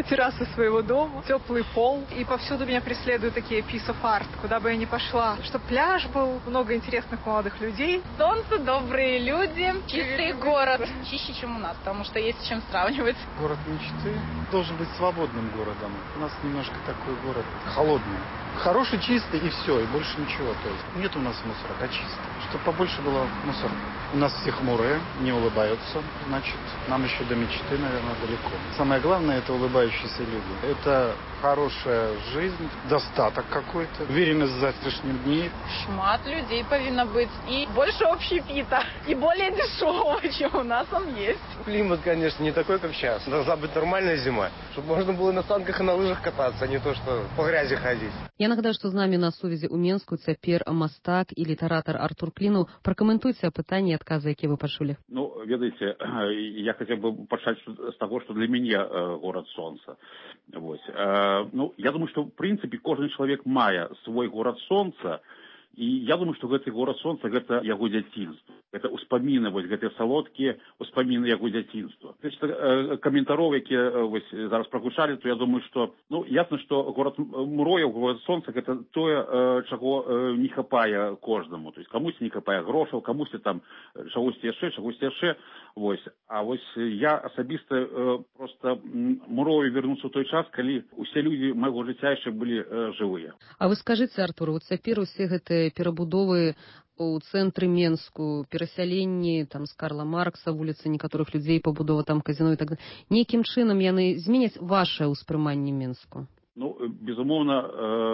террасы своего дома, теплый пол. И повсюду меня преследуют такие piece of art, куда бы я ни пошла. Чтобы пляж был, много интересных молодых людей. Солнце, добрые люди, чистый город. Чище, чем у нас, потому что есть с чем сравнивать. Город мечты должен быть свободным городом. У нас немножко такой город холодный. Хороший, чистый и все, и больше ничего. То есть нет у нас мусора, а чисто. Чтобы побольше было мусора. У нас все хмурые, не улыбаются. Значит, нам еще до мечты, наверное, далеко. Самое главное, это улыбающиеся люди. Это хорошая жизнь, достаток какой-то, уверенность в завтрашнем дне. Шмат людей повинно быть. И больше общепита. И более дешевого, чем у нас он есть. Климат, конечно, не такой, как сейчас. Должна быть нормальная зима. Чтобы можно было на санках и на лыжах кататься, а не то, что по грязи ходить. Я нагадаю, що з нами на сувязі у Менску цяпер мастак і літаратар Артур Клінаў. Пракаментуйце пытанні і адказы, якія вы пачулі. Ну, ведаеце, я хотел бы пачаць с того, что для меня город солнца. Вот. Ну, я думаю, что в принципе каждый человек мае свой город солнца. І я думаю, што гэты горад сонца гэта яго дзяцінства. Гэта ўспаміны, вось гэтыя салодкія ўспаміны яго дзяцінства. Каментароў, якія вось зараз прагучалі, то я думаю, што ну ясна, што горад мрояў, горад сонца гэта тое, чаго не хапае кожнаму. То есть камусь не хапае грошаў, камусь там чагосьці яшчэ. Вось. А вось я асабіста проста мрою вярнуцца ў той час, калі усе людзі майго жыцця яшчэ былі жывыя. А вы скажыце, Артур, вот цяпер усе гэтыя перабудовы у цэнтры Менску, перасяленні там з Карла Маркса, вуліцы некаторых людзей, пабудова там казино і так далее. Нейкім чынам яны зменяць вашае ўспрыманне Менску? Ну, безумоўна,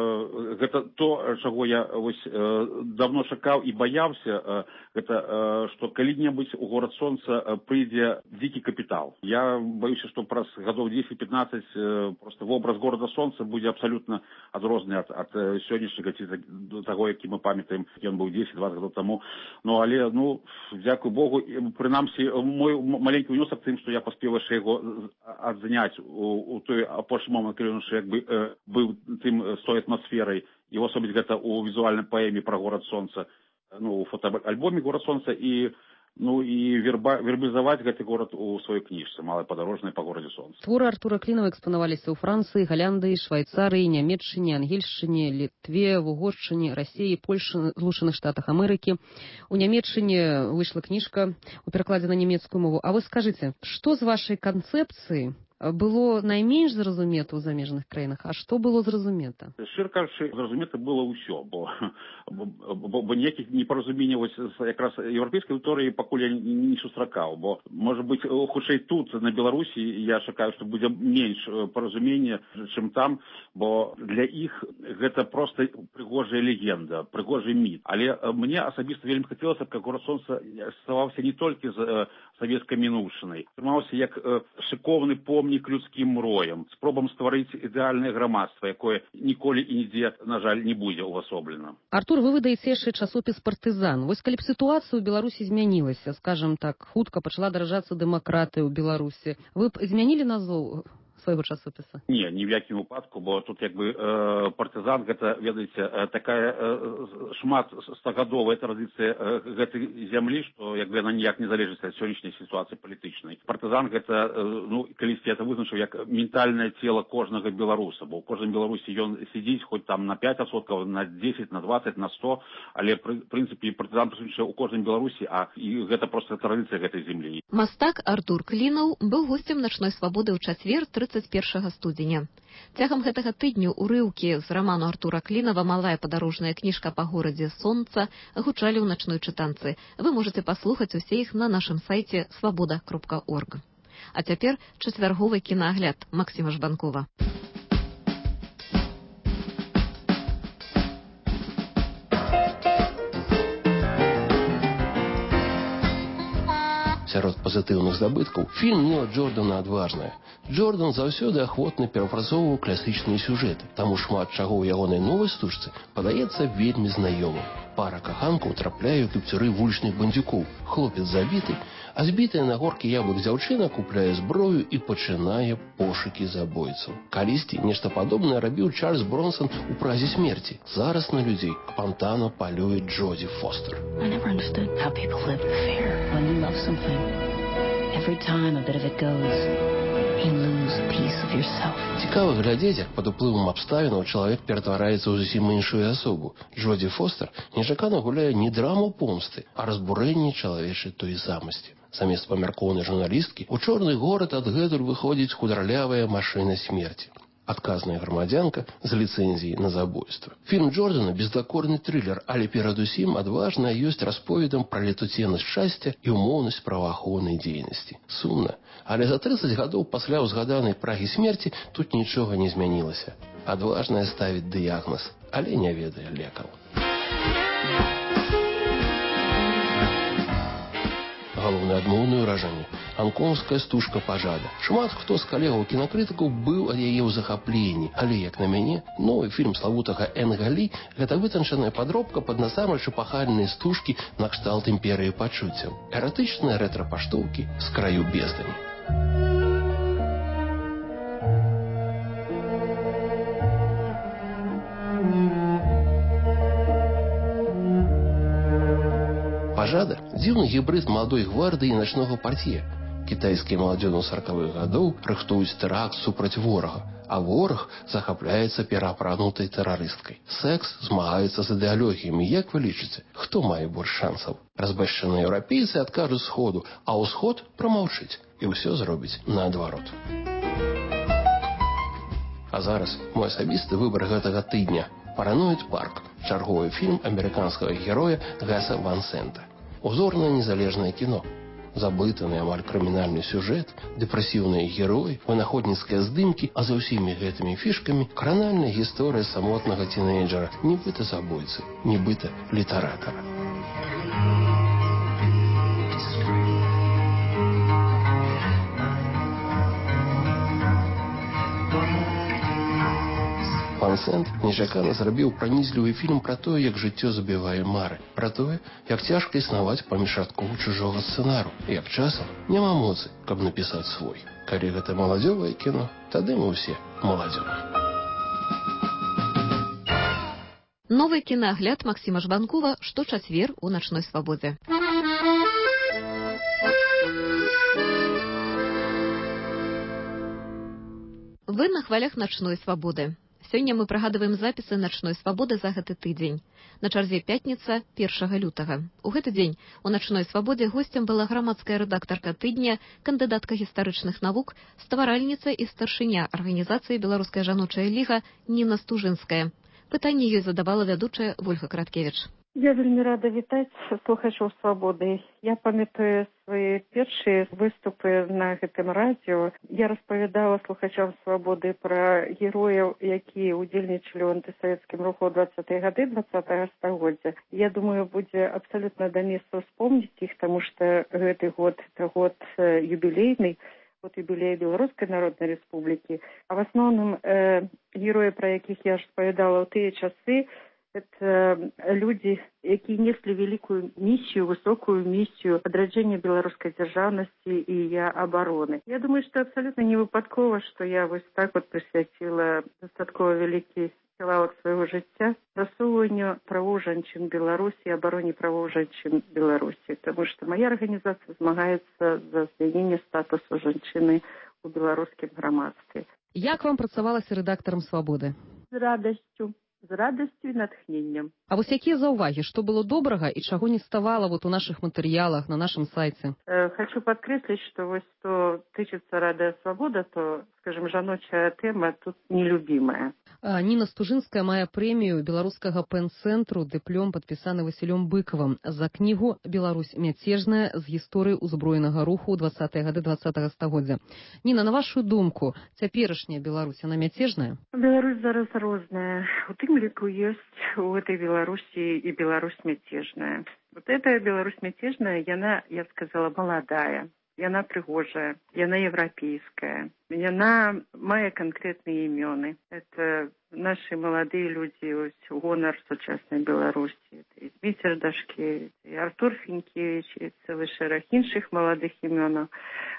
гэта то, чаго я вось давно чакаў і баяўся, гэта што калі-небудзь у горад сонца прыйдзе дзікі капітал. Я баюся, што праз гадоў 10-15 просто вобраз горада сонца будзе абсалютна адрозны ад сённяшняга ці таго, які мы памятаем, ён быў 10-20 гадоў таму. Ну, але, ну, дзякуй Богу, прынамсі, мой маленькі ўнёсак тым, што я паспеў яшчэ яго адзняць у той апошні момант, калі ён яшчэ як бы быў тым з той атмасферай, і асобіць гэта ў візуальнай паэме пра горад сонца, ну, у фотоальбоме горад сонца, і ну і вербалізаваць гэты горад у сваёй кніжцы «Малае падарожнае па горадзе сонца». Творы Артура Клінава экспанаваліся ў Францыі, Галляндыі, Швайцарыі, Нямецчыне, Ангельшчыне, Літве, Угоршчыне, Расіі, Польшы, Злучаных Штатах Амерыкі. У Нямецчыне выйшла кніжка у перакладзе на нямецкую мову. А вы скажыце, што з вашай канцэпцыі было найменш зразумета ў замежных краінах, а што было зразумета? Шчыра кажучы, зразумета было ўсё, бо ніякіх непаразуменняў якраз еўрапейскай аўдыторыі пакуль я не сустракаў, бо, можа быць, хутчэй тут, на Беларусі, я чакаю, што будзе менш паразумення, чым там, бо для іх гэта проста прыгожая легенда, прыгожы міт. Але мне асабіста вельмі хацелася, каб горад сонца ставаўся не толькі з савецкай мінуўшчынай, трымаўся як шыкоўны помнік людскім мроям, спробам стварыць ідэальнае грамадства, якое ніколі і нідзе, на жаль, не будзе ўвасоблена. Артур, вы выдаеце яшчэ часопіс «Партызан». Вось калі б сітуацыя ў Беларусі змянілася, скажам так, хутка пачала даражацца дэмакратыя ў Беларусі, вы б змянілі назву свайго часопіса? Не, ні в якім выпадку, бо тут як бы партызан, гэта, ведаеце, такая шмат стагадовая традыцыя гэтай зямлі, што як бы яна ніяк не залежыць ад сённяшняй сітуацыі палітычнай. Партызан гэта, ну, калісьці это вызначыў як ментальнае цела кожнага беларуса, бо ў кожным беларусі ён сидзіць хоць там на 5%, на 10, на 20, на 100, але в прынцыпе партызан прысутнічае ў кожным беларусі, а і гэта проста традыцыя гэтай зямлі. Мастак Артур Клінаў быў госцем начной свабоды ў чацвер 31 студзеня. Цягам гэтага тыдню урыўкі з раману Артура Клінава «Малая падарожная кніжка па горадзе сонца» гучалі ў начной чытанцы. Вы можете паслухаць усе іх на нашым сайце свабода.орг. А цяпер чацвярговы кінаагляд Максіма Жбанкова. Сярод пазітыўных здабыткаў фільм Ніла Джордана адважная. Джордан заўсёды ахвотна перапрацоўваў класічныя сюжэты, таму шмат чаго ў ягонай новай стужцы падаецца вельмі знаёмым. Пара каханкаў трапляе ў кіпцюры вулічных бандзюкоў. Хлопец забіты, а збітая на горкі яблык дзяўчына купляе зброю і пачынае пошукі забойцаў. Калісьці нешта падобнае рабіў Чарльз Бронсон у празе смерці. Зараз на людзей спантанна палюе Джоді Фостер. I never understood how people live in fear when you love something. Every time a bit of it goes, you lose a piece of yourself. Цікава глядзець, як пад уплывам абставінаў чалавек ператвараецца ў зусім іншую асобу. Джоді Фостер нечакана гуляе не драму помсты, а разбурэнне чалавечай той самасці. Замест памяркоўнай журналісткі у чорны горад адгэтуль выходзіць худралявая машына смерці. Адказная грамадзянка з ліцэнзіяй на забойства. Фільм Джордана бездакорны трылер, але перадусім адважна ёсць расповедам пра летуценнасць шчасця і ўмоўнасць праваахоўнай дзейнасці. Сумна, але за 30 гадоў пасля ўзгаданай прагі смерці тут нічога не змянілася. Адважная ставіць дыягназ, але не ведае лекаў. Галоўнае адмоўнае ўражанне – анкоўская стужка «Пажада». Шмат хто з калегаў-кінакрытыкаў быў ад яе ў захапленні, але, як на мяне, новы фільм славутага Энга Лі – гэта вытанчаная падробка пад насамрэч эпахальныя стужкі накшталт імперыі пачуццяў. Эратычныя рэтра-паштоўкі з краю бездані. «Пажада» – дзіўны гібрид маладой гвардыі і начнога партье. Кітайскія маладзёны 40-х гадоў рыхтуюць тэракт супраць ворага, а вораг захапляецца пераапранутай тэрарысткай. Секс змагаецца з ідэалогіямі. Як вы лічыце, хто мае больш шансаў? Разбэшчаныя еўрапейцы адкажуць сходу, а ўсход прамаўчыць і ўсё зробіць наадварот. А зараз мой асабісты выбар гэтага тыдня – «Параноід парк», чарговы фільм амерыканскага героя Гаса Ван Сента. Узорнае незалежнае кіно. Забытаны амаль крымінальны сюжэт, дэпрэсіўныя героі, вынаходніцкія здымкі, а за ўсімі гэтымі фішкамі кранальная гісторыя самотнага тінейджера, нібыта забойцы, нібыта літаратара. Ван Сент нечакана зрабіў пранізлівы фільм пра тое, як жыццё забівае мары, пра тое, як цяжка існаваць паміж радкоў чужога сцэнару, як часам няма моцы, каб напісаць свой. Калі гэта маладзёвае кіно, тады мы ўсе маладзёвы. Новы кінагляд Максіма Жбанкова шточацвер у начной свабодзе. Вы на хвалях начной свабоды. Сёння мы прыгадваем запісы начной свабоды за гэты тыдзень. На чарзе пятніца 1 лютага. У гэты дзень у начной свабодзе госцем была грамадская рэдактарка тыдня, кандыдатка гістарычных навук, стваральніца і старшыня арганізацыі Беларуская жаночая ліга Ніна Стужынская. Пытанне ёй задавала вядучая Вольга Краткевіч. Я вельмі рада вітаць слухачоў свабоды. Я памятаю свае першыя выступы на гэтым радыё. Я распавядала слухачам свабоды пра герояў, якія ўдзельнічалі ў антысавецкім руху ў 20-е гады 20-го стагоддзя. Я думаю, будзе абсалютна да месца ўспомніць іх, таму што гэты год – это год юбілейны, год юбілея Беларускай Народнай Рэспублікі. А в асноўным героі, пра якіх я распавядала ў тыя часы, это люди, якія неслі великую миссию, высокую миссию адраджэння беларускай дзяржаўнасці і абароны. Я думаю, что абсолютно не выпадкова, что я вось так вот прысвяціла дастаткова вялікі кілават свайго жыцця прасоўванню правоў жанчын Беларусі і абароне правоў жанчын Беларусі, потому что моя арганізацыя змагаецца за змяненне статусу жанчыны у беларускім грамадстве. Як вам працавалася рэдактарам «Свабоды»? З радасцю і натхненнем. А вось якія заўвагі, што было добрага і чаго не ставала вот у наших матэрыялах, на нашым сайце? Хочу подкреслить, что вот что тычыцца радыё «Свабода», то, скажем, жаночая тэма тут нелюбимая. Ніна Стужынская мае прэмію беларускага пэн-цэнтру, дыплом падпісаны Васілём Быкавым за кнігу «Беларусь мяцежная» з гісторыі ўзброенага руху ў 20-е гады 20-го стагоддзя. Ніна, на вашу думку, цяперашняя Беларусь, она мяцежная? Беларусь зараз розная. У тым ліку ёсць у этой Беларусі і Беларусь мяцежная. Вот эта Беларусь мяцежная, яна, я б сказала, маладая. Яна прыгожая, яна европейская, яна мае конкретные імёны. Это наши молодые люди, гонор сучаснай Беларусі. Это и Дмитрий Дашкевич, и Артур Фінкевич, и целый шэраг іншых молодых імёнаў. Ось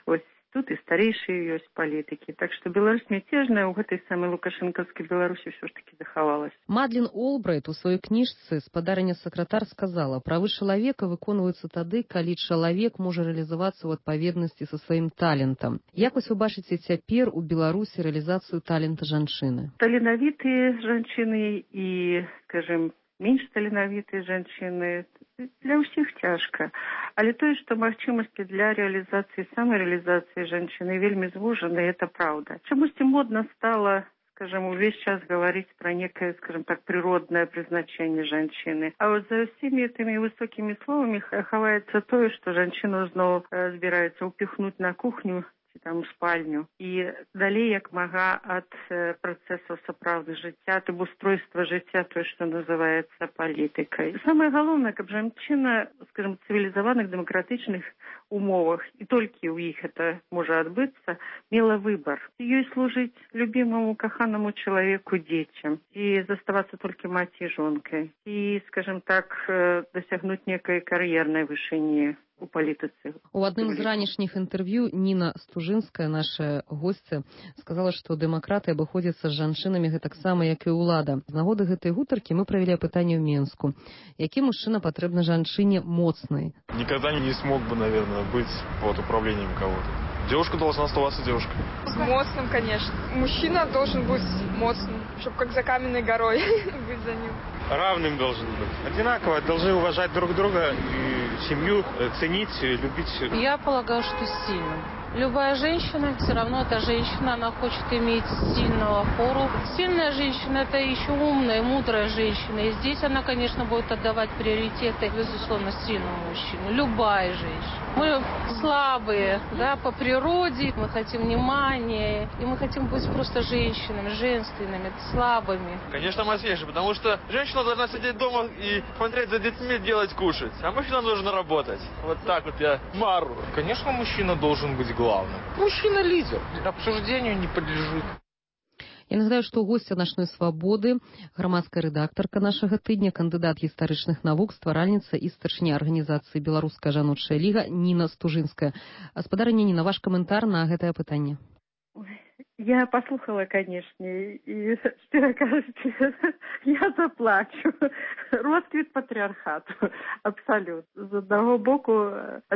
тут і старэйшыя ёсць палітыкі. Так што Беларусь мяцежная ў гэтай самай лукашэнкаўскай Беларусі ўсё ж такі захавалась. Мадлен Олбрайт у сваёй кніжцы «Спадарыня сакратар» сказала: «Правы чалавека выконваюцца тады, калі чалавек можа рэалізавацца ў адпаведнасці са сваім талентам». Як вось вы бачыце цяпер у Беларусі рэалізацыю талента жанчыны? Таленавітыя жанчыны і, скажем, менш таленавітыя жанчыны, для ўсіх цяжка. Але тое, што магчымасці для рэалізацыі, самарэалізацыі жанчыны вельмі звужаны, это праўда. Чамусьці модна стала, скажем, увесь час говорить про некое, скажем так, природное призначение женщины. А вот за всеми этими высокими словами ховается то, что женщину снова собирается упихнуть на кухню, там, спальню. І далей, як мага, ад працэсаў сапраўдных жыцця, ад абустройства жыцця, тое, што называецца палітыкай. Самае галоўнае, каб жанчына, скажем, цывілізаваных дэмакратычных умовах, і толькі ў іх это можа адбыцца, мела выбар. Ёй служыць любімаму, каханаму чалавеку, дзецям, і заставацца толькі маці і жонкай, і, скажем так, дасягнуць некай кар'ернай вышыні у палітыцы. У адным з ранішніх інтэрв'ю Ніна Стужынская, наша госця, сказала, што дэмакраты абыходзяцца з жанчынамі гэтаксама, як і ўлада. З нагоды гэтай гутаркі мы правялі апытанне ў Менску. Які мужчына патрэбна жанчыне моцнай? Никогда не смог бы, наверное, быть под управлением кого-то. Девушка должна оставаться девушкой. Моцным, конечно. Мужчина должен быть моцным, чтобы как за каменной горой быть за ним. Равным должен быть. Одинаково, должны уважать друг друга и семью, ценить, любить. Я полагаю, что сильным. Любая женщина, все равно эта женщина, она хочет иметь сильную опору. Сильная женщина – это еще умная, мудрая женщина. И здесь она, конечно, будет отдавать приоритеты, безусловно, сильному мужчине. Любая женщина. Мы слабые, да, по природе. Мы хотим внимания. И мы хотим быть просто женщинами, женственными, слабыми. Конечно, мощнейше, потому что женщина должна сидеть дома и смотреть за детьми, делать кушать. А мужчина должен работать. Вот так вот я мару. Конечно, мужчина должен быть главным. Мужчина лидер. Обсуждению не подлежит. Я нагадаю, што госця начной свабоды, грамадская рэдактарка нашага тыдня, кандыдат гістарычных навук, стваральніца і старшыня арганізацыі «Беларуская жаночая ліга» Ніна Стужынская. Гаспадарыня Ніна, ваш каментар на гэтае пытанне. Я послухала, конечно, и, щиро кажучи, я заплачу. Росквіт патріархату, абсолютно. З одного боку,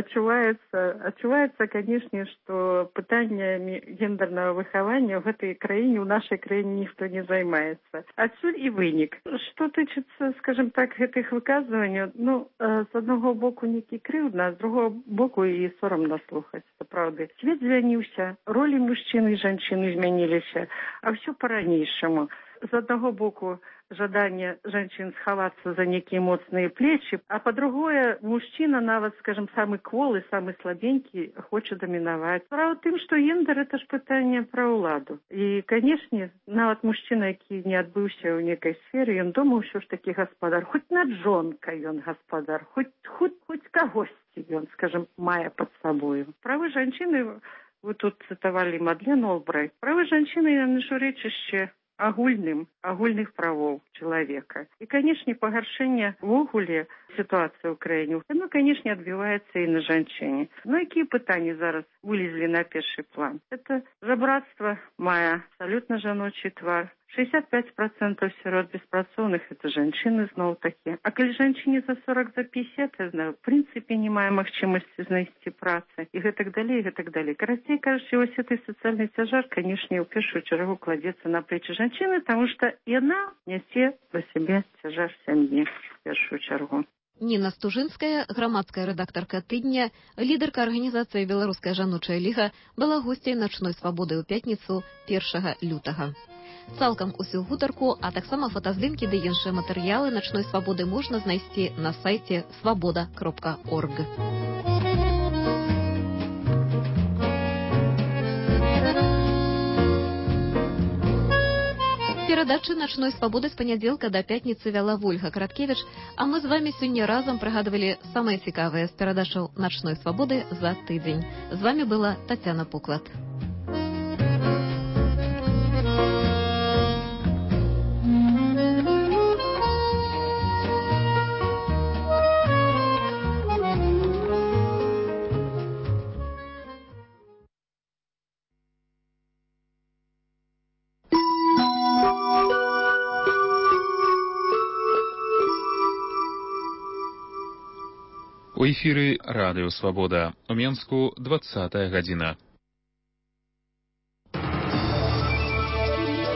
адчуваецца, конечно, что пытаннями гендерного выхавання в этой краине, в нашей краине никто не займаецца. Адсюль и вынік. Что тычыцца, скажем так, гэтых выказываний, ну, з одного боку некі крыўдна, а з другого боку и сорамна слухаць, правда. Свет змяніўся, роли мужчины и женщины змяніліся, а все по-ранейшаму. З одного боку жаданне жанчын схавацца за некие моцныя плечи, а по-другое, мужчина, нават, скажем, самый кволы, самый слабенький, хочет доминовать. Справа тым, что гендер – это ж пытанне про ўладу. И, конечно, нават мужчина, які не адбыўся ў некай сферы, ён дома ўсё ж таки гаспадар. Хоть над жонкой ён гаспадар, хоть кагосьці ён, скажем, мае под собой. Правы жанчыны, вы тут цитовали Мадлен Олбрайт, правы жанчыны, яны ж рэчышча агульных правоў чалавека. І, канешне, пагаршэнне ввогуле сітуацыі ў краіне, оно, канешне, адбіваецца і на жанчыне. Ну, якія пытанні зараз вылезлі на першы план? Это жабрацтва мае абсолютно жаночий твар. 65% сирот беспрацоўных – это женщины зноў такі. А калі жанчыне за 40, за 50, я знаю, в принципе, не мае магчымасці знайсці працы. І гэтак далей, і гэтак далей. Карацей, кажучи, вось этой социальный тяжар, конечно, ў першую чаргу кладецца на плечи жанчыны, потому что яна нясе на себе тяжар сям'і в першую чаргу. Ніна Стужынская, грамадская рэдактарка тыдня, лідарка арганізацыі «Беларуская жаночая ліга», была госцей начной свабоды ў пятніцу 1 лютага. Цалкам усю гутарку, а таксама фотаздымкі ды іншыя матэрыялы начной свабоды можна знайсці на сайце свабода.орг. Перадачы начной свабоды з панядзелка да пятніцы вяла Вольга Караткевіч, а мы з вамі сёння разам прыгадвалі самае цікавае з перадачаў начной свабоды за тыдзень. З вамі была Тацяна Пуклад. У эфіры радыё Свабода. У Менску 20 гадзіна.